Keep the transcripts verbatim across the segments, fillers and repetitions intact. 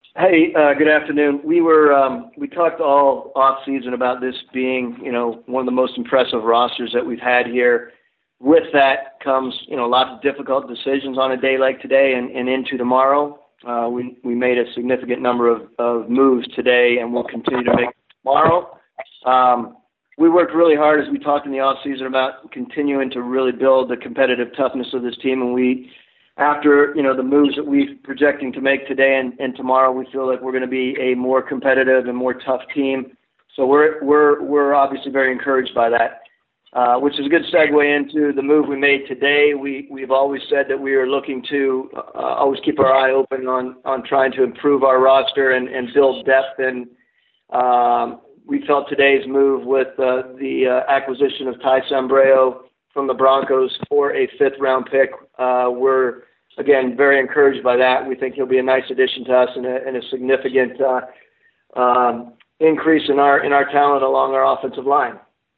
Hey, uh, good afternoon. We were um, we talked all off season about this being, you know, one of the most impressive rosters that we've had here. With that comes, you know, lots of difficult decisions on a day like today and, and into tomorrow. Uh, we we made a significant number of, of moves today, and we'll continue to make tomorrow. Um, we worked really hard, as we talked in the off season, about continuing to really build the competitive toughness of this team, and we. After, you know, the moves that we're projecting to make today and, and tomorrow, we feel like we're going to be a more competitive and more tough team. So we're we're we're obviously very encouraged by that, uh, which is a good segue into the move we made today. We we've always said that we are looking to uh, always keep our eye open on on trying to improve our roster and, and build depth. And um, we felt today's move with uh, the uh, acquisition of Ty Sambrailo from the Broncos for a fifth round pick. Uh, we're Again, very encouraged by that. We think he'll be a nice addition to us and a, and a significant uh, um, increase in our in our talent along our offensive line.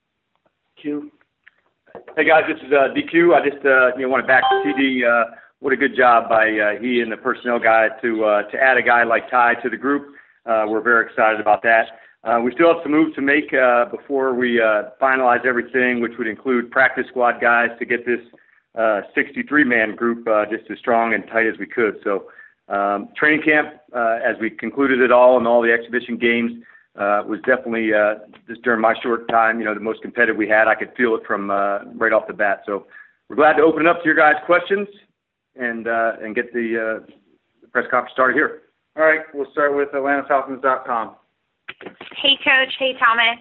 Q. Hey guys, this is uh, D Q. I just uh, you know want to back C D. Uh, what a good job by uh, he and the personnel guy to uh, to add a guy like Ty to the group. Uh, we're very excited about that. Uh, we still have some moves to make uh, before we uh, finalize everything, which would include practice squad guys to get this Uh, sixty-three man group uh, just as strong and tight as we could. So um, training camp, uh, as we concluded it all and all the exhibition games, uh, was definitely uh, just during my short time, you know, the most competitive we had. I could feel it from uh, right off the bat. So we're glad to open it up to your guys' questions and uh, and get the, uh, the press conference started here. All right, we'll start with Atlanta Falcons dot com. Hey, Coach. Hey, Thomas.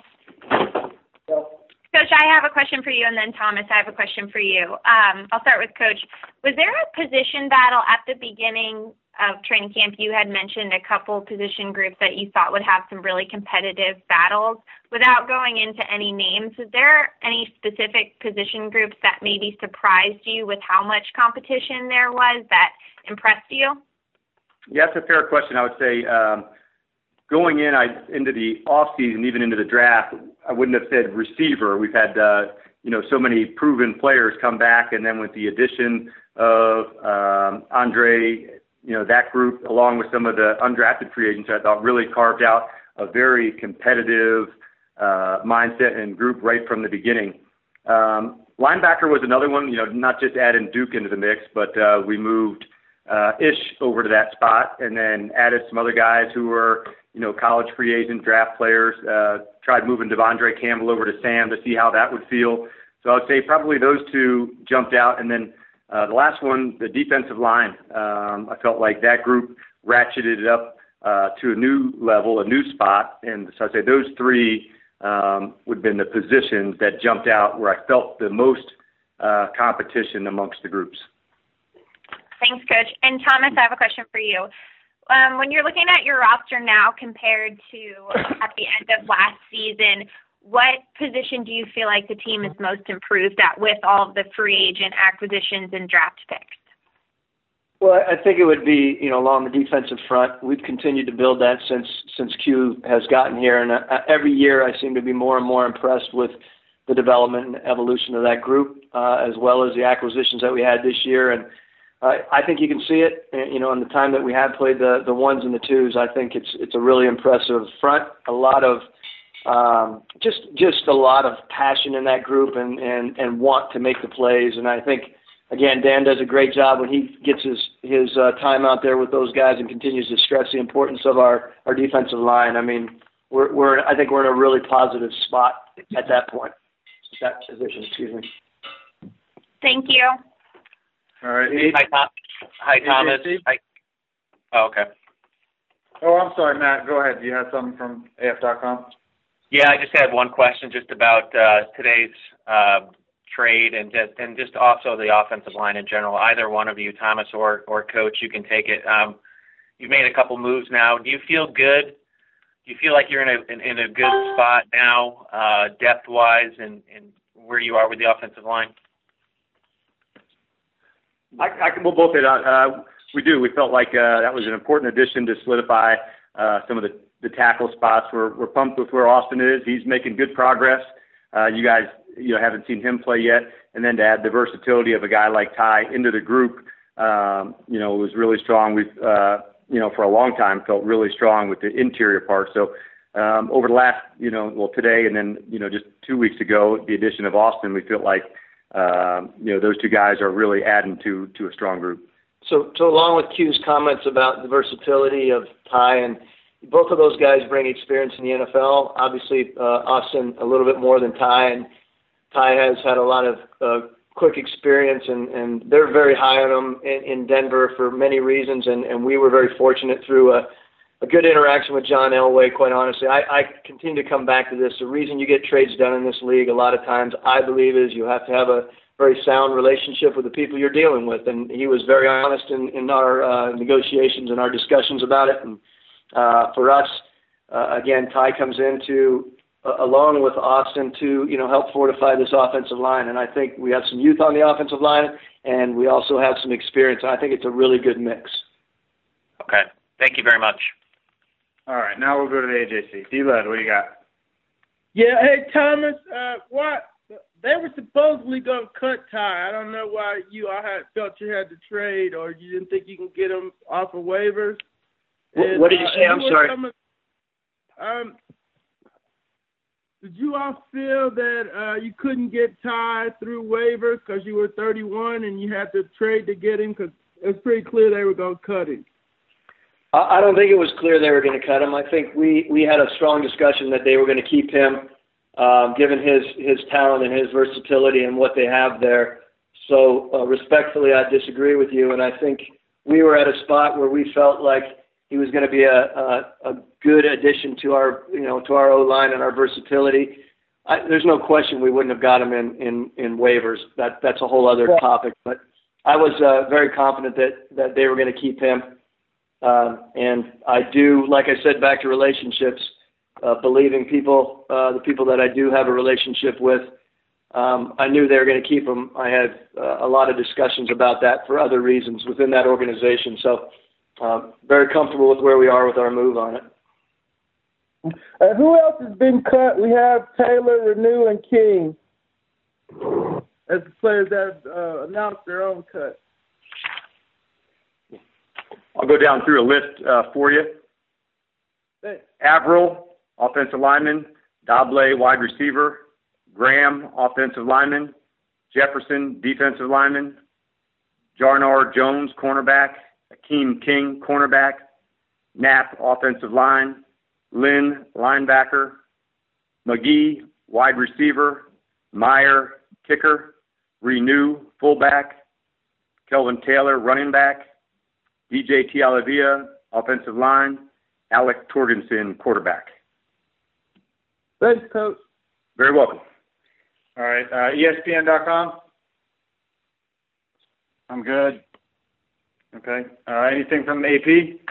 Coach, I have a question for you, and then Thomas, I have a question for you. Um, I'll start with Coach. Was there a position battle at the beginning of training camp? You had mentioned a couple position groups that you thought would have some really competitive battles. Without going into any names, is there any specific position groups that maybe surprised you with how much competition there was that impressed you? Yeah, that's a fair question. I would say um, going in I, into the offseason, even into the draft, I wouldn't have said receiver. We've had, uh, you know, so many proven players come back, and then with the addition of um, Andre, you know, that group, along with some of the undrafted free agents, I thought really carved out a very competitive uh, mindset and group right from the beginning. Um, linebacker was another one, you know, not just adding Duke into the mix, but uh, we moved uh, Ish over to that spot and then added some other guys who were, you know, college free agent draft players, uh, tried moving Devondre Campbell over to Sam to see how that would feel. So I would say probably those two jumped out. And then uh, the last one, the defensive line, um, I felt like that group ratcheted it up uh, to a new level, a new spot. And so I'd say those three um, would have been the positions that jumped out where I felt the most uh, competition amongst the groups. Thanks, Coach. And Thomas, I have a question for you. Um, when you're looking at your roster now compared to at the end of last season, what position do you feel like the team is most improved at with all of the free agent acquisitions and draft picks? Well, I think it would be, you know, along the defensive front. We've continued to build that since since Q has gotten here, and uh, every year I seem to be more and more impressed with the development and evolution of that group, uh, as well as the acquisitions that we had this year. And Uh, I think you can see it, you know, in the time that we have played the, the ones and the twos. I think it's it's a really impressive front. A lot of um, just just a lot of passion in that group and, and, and want to make the plays. And I think, again, Dan does a great job when he gets his his uh, time out there with those guys and continues to stress the importance of our, our defensive line. I mean, we're we're I think we're in a really positive spot at that point, that position. Excuse me. Thank you. All right. Hi, Tom. Hi, Thomas. Hi. Oh, okay. Oh, I'm sorry, Matt. Go ahead. Do you have something from A F dot com? Yeah, I just had one question just about uh, today's uh, trade and just and just also the offensive line in general. Either one of you, Thomas or or Coach, you can take it. Um, you've made a couple moves now. Do you feel good? Do you feel like you're in a in, in a good spot now, uh, depth wise, and, and where you are with the offensive line? I, I can, we'll both hit on. Uh, we do. We felt like uh, that was an important addition to solidify uh, some of the, the tackle spots. We're, we're pumped with where Austin is. He's making good progress. Uh, you guys, you know, haven't seen him play yet. And then to add the versatility of a guy like Ty into the group, um, you know, was really strong. We've uh, you know, for a long time felt really strong with the interior part. So um, over the last, you know, well, today and then, you know, just two weeks ago, the addition of Austin, we feel like, um, you know, those two guys are really adding to, to a strong group. So, so along with Q's comments about the versatility of Ty, and both of those guys bring experience in the N F L. Obviously, uh, Austin a little bit more than Ty, and Ty has had a lot of uh, quick experience, and, and they're very high on him in, in Denver for many reasons, and, and we were very fortunate through a, a good interaction with John Elway, quite honestly. I, I continue to come back to this. The reason you get trades done in this league a lot of times, I believe, is you have to have a very sound relationship with the people you're dealing with, and he was very honest in, in our uh, negotiations and our discussions about it. And uh, for us, uh, again, Ty comes in to, uh, along with Austin, to you know help fortify this offensive line. And I think we have some youth on the offensive line, and we also have some experience. And I think it's a really good mix. Okay. Thank you very much. All right, now we'll go to the A J C. D-Led, what do you got? Yeah, hey, Thomas, uh, what? They were supposedly going to cut Ty. I don't know why you all had felt you had to trade, or you didn't think you can get him off of waivers. What, and, what did you uh, say? I'm sorry. Coming, um, did you all feel that uh, you couldn't get Ty through waivers because you were thirty-one and you had to trade to get him? Because it was pretty clear they were going to cut him. I don't think it was clear they were going to cut him. I think we, we had a strong discussion that they were going to keep him, um, given his, his talent and his versatility and what they have there. So uh, respectfully, I disagree with you, and I think we were at a spot where we felt like he was going to be a, a, a good addition to our you know to our O-line and our versatility. I, there's no question we wouldn't have got him in, in, in waivers. That that's a whole other topic. But I was uh, very confident that, that they were going to keep him. Um, and I do, like I said, back to relationships, uh, believing people, uh, the people that I do have a relationship with, um, I knew they were going to keep him. I had uh, a lot of discussions about that for other reasons within that organization. So uh, very comfortable with where we are with our move on it. Uh, who else has been cut? We have Taylor, Renew, and King as the players that uh, announced their own cut. I'll go down through a list uh, for you. Thanks. Averill, offensive lineman. Dobley, wide receiver. Graham, offensive lineman. Jefferson, defensive lineman. Jarnar Jones, cornerback. Akeem King, cornerback. Knapp, offensive line. Lynn, linebacker. McGee, wide receiver. Meyer, kicker. Renew, fullback. Kelvin Taylor, running back. D J Tialavia, offensive line. Alec Torgensen, quarterback. Thanks, Coach. Very welcome. All right, uh, E S P N dot com? I'm good. Okay. Uh, anything from A P?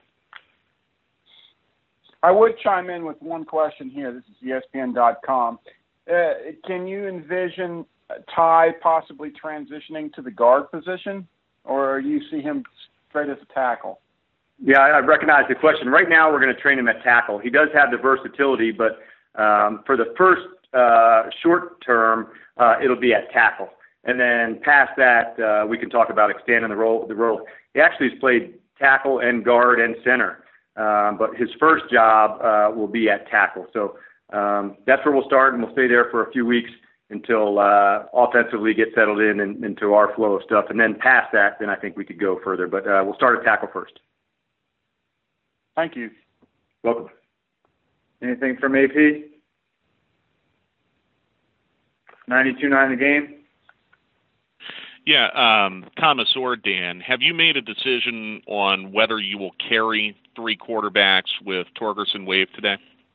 I would chime in with one question here. This is E S P N dot com. Uh, can you envision Ty possibly transitioning to the guard position, or you see him straight as a tackle? Yeah, I recognize the question. Right now, we're going to train him at tackle. He does have the versatility, but um, for the first uh, short term, uh, it'll be at tackle. And then past that, uh, we can talk about expanding the role. The role. He actually has played tackle and guard and center, um, but his first job uh, will be at tackle. So um, that's where we'll start, and we'll stay there for a few weeks until uh, offensively get settled in and into our flow of stuff. And then past that, then I think we could go further. But uh, we'll start at tackle first. Thank you. Welcome. Anything from A P? ninety-two nine the game? Yeah, um, Thomas or Dan, have you made a decision on whether you will carry three quarterbacks with Torgerson waived today?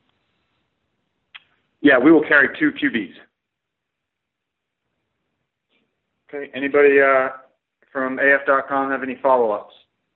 Yeah, we will carry two Q Bs. Okay. Anybody uh, from A F dot com have any follow-ups?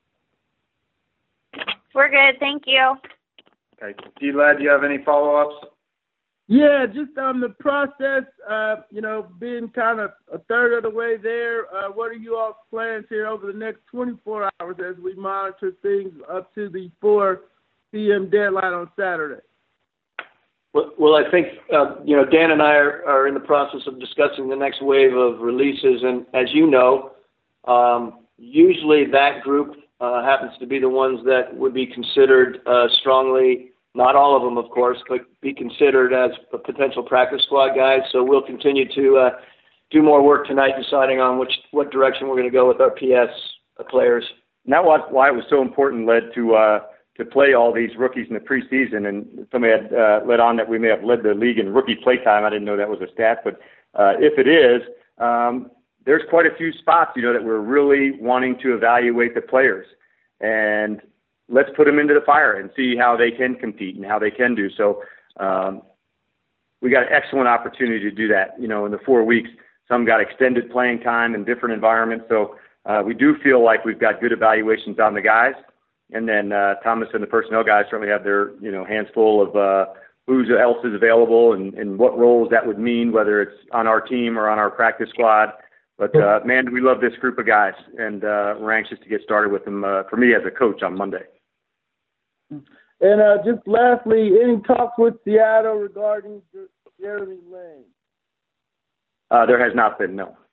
We're good, thank you. Okay. D-Led, do you have any follow-ups? Yeah, just on the process, uh, you know, being kind of a third of the way there, uh, what are you all's plans here over the next twenty-four hours as we monitor things up to the four p.m. deadline on Saturday? Well, well I think, uh, you know, Dan and I are, are in the process of discussing the next wave of releases. And as you know, um, usually that group uh, happens to be the ones that would be considered uh, strongly, not all of them, of course, but be considered as a potential practice squad guys. So we'll continue to uh, do more work tonight deciding on which what direction we're going to go with our P S players. And that was why it was so important, led to uh, to play all these rookies in the preseason. And somebody had uh, led on that we may have led the league in rookie play time. I didn't know that was a stat, but uh, if it is, um, there's quite a few spots, you know, that we're really wanting to evaluate the players. And let's put them into the fire and see how they can compete and how they can do. So um, we got an excellent opportunity to do that, you know, in the four weeks. Some got extended playing time in different environments. So uh, we do feel like we've got good evaluations on the guys. And then uh, Thomas and the personnel guys certainly have their, you know, hands full of uh, who else is available and, and what roles that would mean, whether it's on our team or on our practice squad. But, uh, man, we love this group of guys, and uh, we're anxious to get started with them, uh, for me as a coach on Monday. And uh, just lastly, any talks with Seattle regarding Jeremy Lane? Uh, there has not been, no.